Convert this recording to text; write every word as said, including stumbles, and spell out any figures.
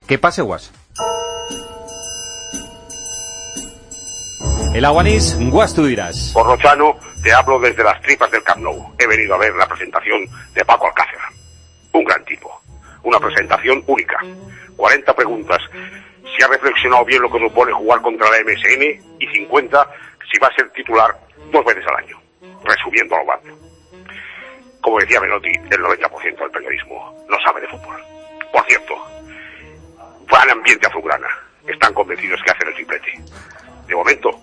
Que pase Guas. El Aguanís, Guas tú dirás. Corrochano, te hablo desde las tripas del Camp Nou. He venido a ver la presentación de Paco Alcácer. Un gran tipo. Una presentación única. cuarenta preguntas. Si ha reflexionado bien lo que supone jugar contra la M S N y cincuenta si va a ser titular dos veces al año. Resumiendo lo básico. Como decía Menotti, el noventa por ciento del periodismo no sabe de fútbol. Por cierto, van ambiente azulgrana. Están convencidos que hacen el triplete. De momento,